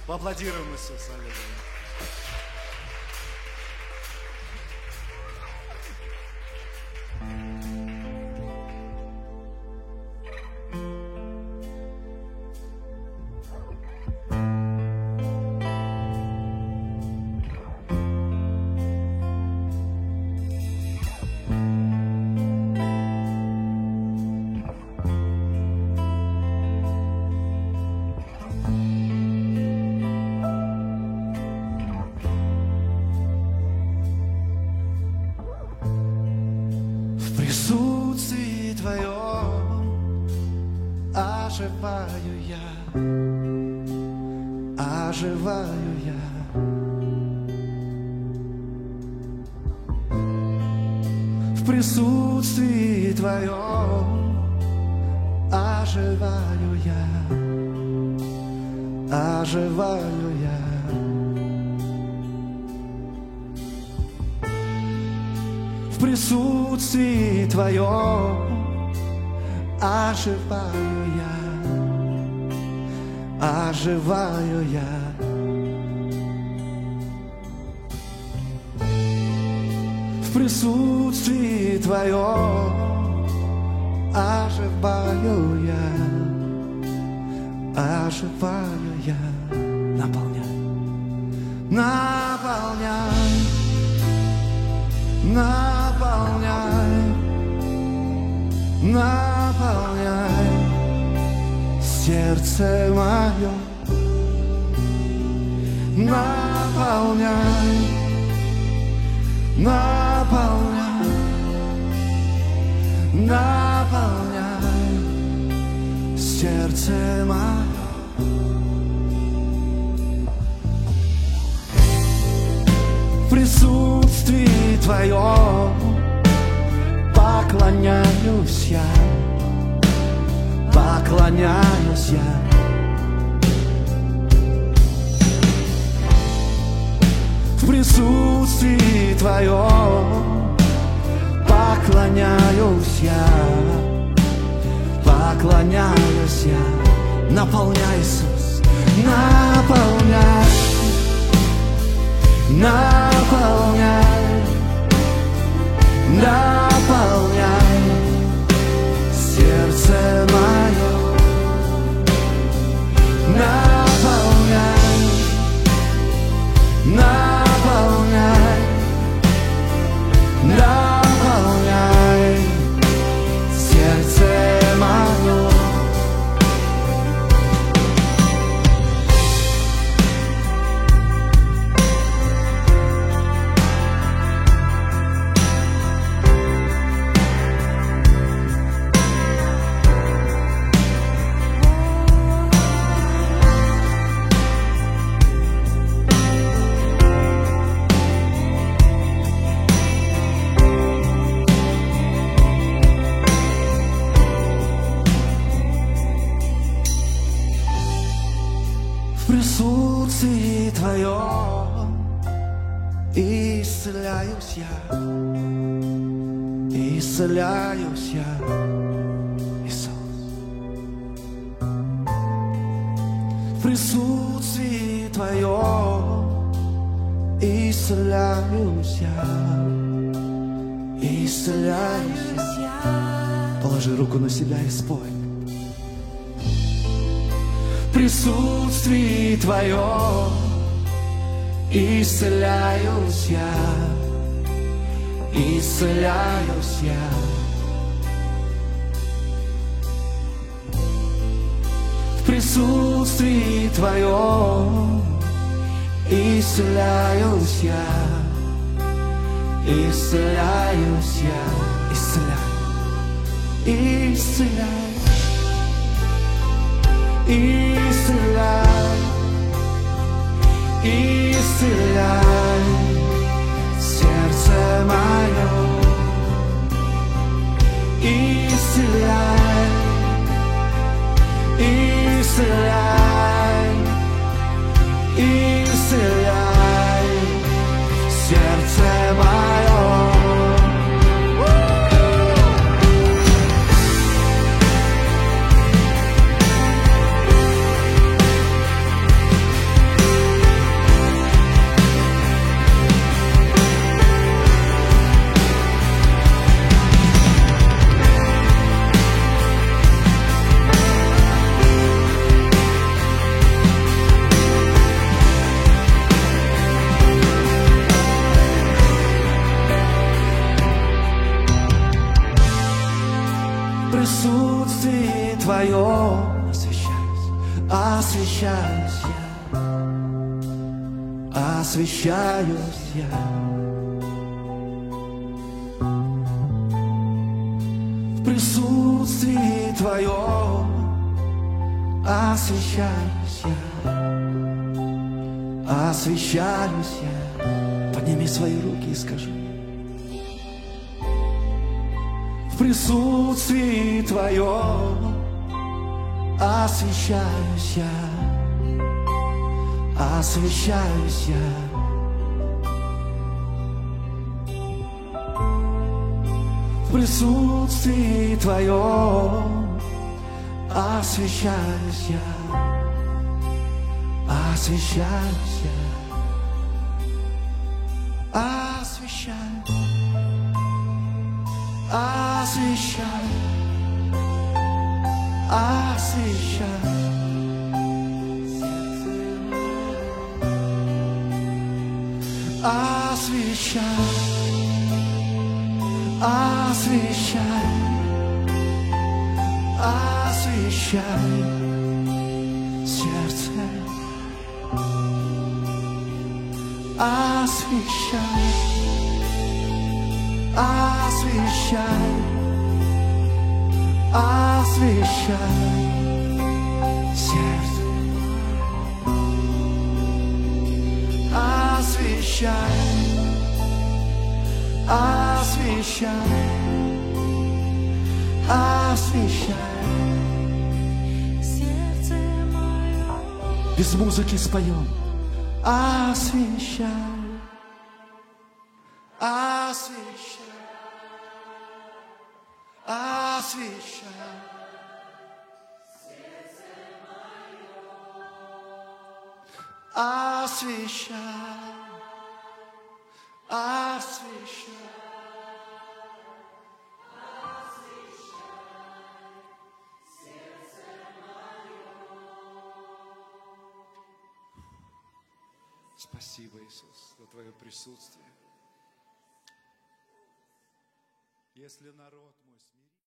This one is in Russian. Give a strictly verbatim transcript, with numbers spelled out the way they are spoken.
Поаплодируем Иисусу. Аллилуйя. Оживаю я, оживаю я. В присутствии Твоем оживаю я, оживаю я. В присутствии Твоем оживаю я, оживаю я. В присутствии Твоем оживаю я, оживаю я. Наполняй, наполняй, наполняй, наполняй сердце мое, наполняй, наполняй, наполняй сердце мое. В присутствии Твоем поклоняюсь я, поклоняюсь я. В присутствии Твоем поклоняюсь я, поклоняюсь я. Наполняй, Иисус, наполняй, наполняй, наполняй сердце мое, наполняй, наполняй, наполняй сердце мое. В присутствии Твоем исцеляюсь я, исцеляюсь я, Иисус. В присутствии Твоем исцеляюсь я, исцеляюсь я. Положи руку на себя и спой. В присутствии Твоем исцеляюсь я, исцеляюсь я. В присутствии Твоем исцеляюсь я, исцеляюсь я. Исцеляй, исцеляй, исцеляй, исцеляй сердце мое, исцеляй, исцеляй, исцеляй сердце мое. освящаюсь я, освящаюсь я. В присутствии Твоем освящаюсь я, освящаюсь я. Подними свои руки и скажи: в присутствии Твоем освящаюсь я, освящаюсь я. В присутствии Твоем освящаюсь я, освящаюсь я, освящаю, освящаю, освящаю. Освящай, освящай, освящай сердце, освящай, освящай, освящай сердце. Освящай, освящай, освящай сердце мое. Без музыки споем. Освящай, освящай, освящай сердце мое. Освящай, освящай, освящай сердце мое. Спасибо, Иисус, за Твое присутствие. Если народ мой